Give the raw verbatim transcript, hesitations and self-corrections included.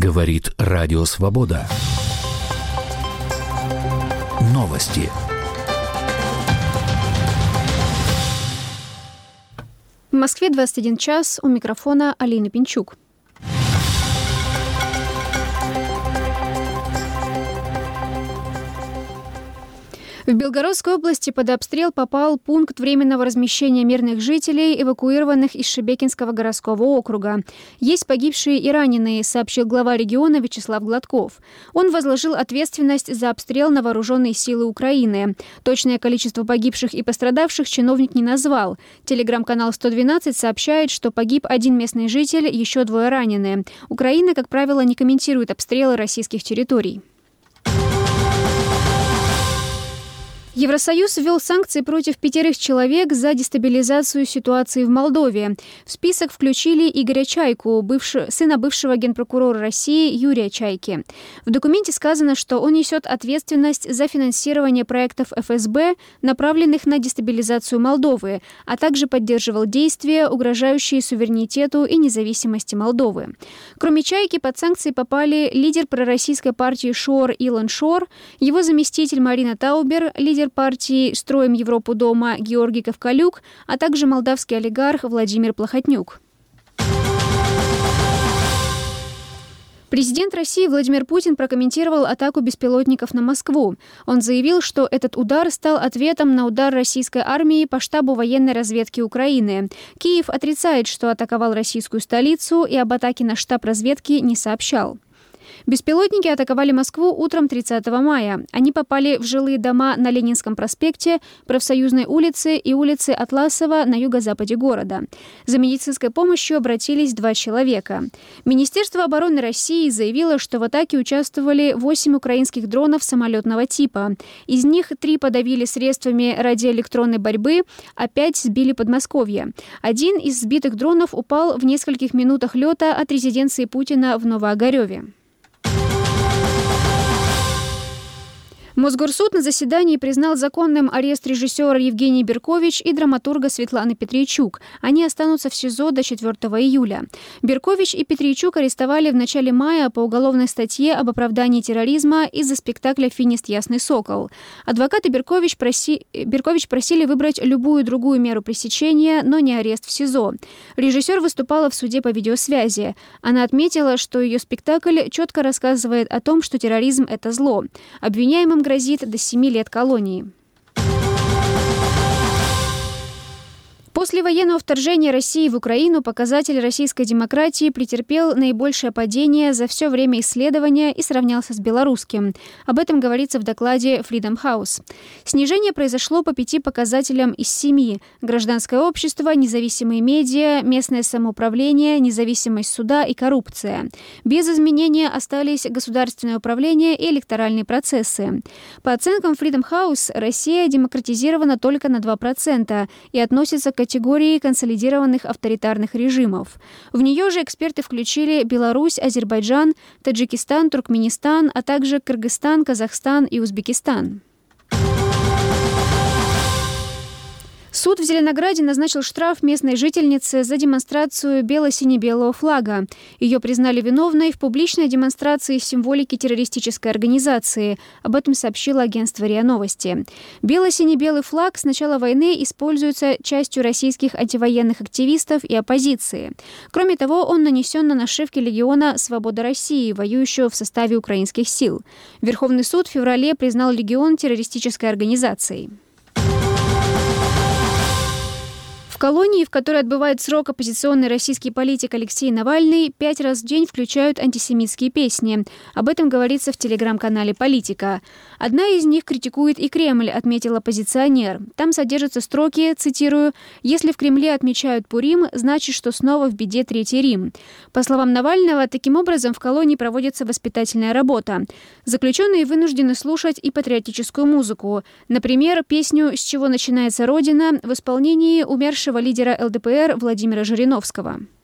Говорит Радио Свобода. Новости. В Москве двадцать один час, у микрофона Алина Пинчук. В Белгородской области под обстрел попал пункт временного размещения мирных жителей, эвакуированных из Шебекинского городского округа. Есть погибшие и раненые, сообщил глава региона Вячеслав Гладков. Он возложил ответственность за обстрел на вооруженные силы Украины. Точное количество погибших и пострадавших чиновник не назвал. Телеграм-канал сто двенадцать сообщает, что погиб один местный житель, еще двое ранены. Украина, как правило, не комментирует обстрелы российских территорий. Евросоюз ввел санкции против пятерых человек за дестабилизацию ситуации в Молдове. В список включили Игоря Чайку, бывшего, сына бывшего генпрокурора России Юрия Чайки. В документе сказано, что он несет ответственность за финансирование проектов эф эс бэ, направленных на дестабилизацию Молдовы, а также поддерживал действия, угрожающие суверенитету и независимости Молдовы. Кроме Чайки, под санкции попали лидер пророссийской партии Шор Илон Шор, его заместитель Марина Таубер, лидер партии «Строим Европу дома» Георгий Ковкалюк, а также молдавский олигарх Владимир Плохотнюк. Президент России Владимир Путин прокомментировал атаку беспилотников на Москву. Он заявил, что этот удар стал ответом на удар российской армии по штабу военной разведки Украины. Киев отрицает, что атаковал российскую столицу, и об атаке на штаб разведки не сообщал. Беспилотники атаковали Москву утром тридцатого мая. Они попали в жилые дома на Ленинском проспекте, Профсоюзной улице и улице Атласова на юго-западе города. За медицинской помощью обратились два человека. Министерство обороны России заявило, что в атаке участвовали восемь украинских дронов самолетного типа. Из них три подавили средствами радиоэлектронной борьбы, а пять сбили Подмосковье. Один из сбитых дронов упал в нескольких минутах лета от резиденции Путина в Новоогарёве. Мосгорсуд на заседании признал законным арест режиссера Евгений Беркович и драматурга Светланы Петрейчук. Они останутся в СИЗО до четвёртого июля. Беркович и Петрейчук арестовали в начале мая по уголовной статье об оправдании терроризма из-за спектакля «Финист. Ясный сокол». Адвокаты Беркович, проси... Беркович просили выбрать любую другую меру пресечения, но не арест в СИЗО. Режиссер выступала в суде по видеосвязи. Она отметила, что ее спектакль четко рассказывает о том, что терроризм – это зло. Обвиняемым грозит до семи лет колонии. После военного вторжения России в Украину показатель российской демократии претерпел наибольшее падение за все время исследования и сравнялся с белорусским. Об этом говорится в докладе Freedom House. Снижение произошло по пяти показателям из семи: гражданское общество, независимые медиа, местное самоуправление, независимость суда и коррупция. Без изменения остались государственное управление и электоральные процессы. По оценкам Freedom House, Россия демократизирована только на два процента и относится к категории консолидированных авторитарных режимов. В нее же эксперты включили Беларусь, Азербайджан, Таджикистан, Туркменистан, а также Кыргызстан, Казахстан и Узбекистан. Суд в Зеленограде назначил штраф местной жительнице за демонстрацию бело-сине-белого флага. Ее признали виновной в публичной демонстрации символики террористической организации. Об этом сообщило агентство РИА Новости. Бело-сине-белый флаг с начала войны используется частью российских антивоенных активистов и оппозиции. Кроме того, он нанесен на нашивки легиона «Свобода России», воюющего в составе украинских сил. Верховный суд в феврале признал легион террористической организацией. В колонии, в которой отбывает срок оппозиционный российский политик Алексей Навальный, пять раз в день включают антисемитские песни. Об этом говорится в телеграм-канале «Политика». Одна из них критикует и Кремль, отметил оппозиционер. Там содержатся строки, цитирую, «Если в Кремле отмечают Пурим, значит, что снова в беде Третий Рим». По словам Навального, таким образом в колонии проводится воспитательная работа. Заключенные вынуждены слушать и патриотическую музыку. Например, песню «С чего начинается Родина» в исполнении умершего лидера эл дэ пэ эр Владимира Жириновского.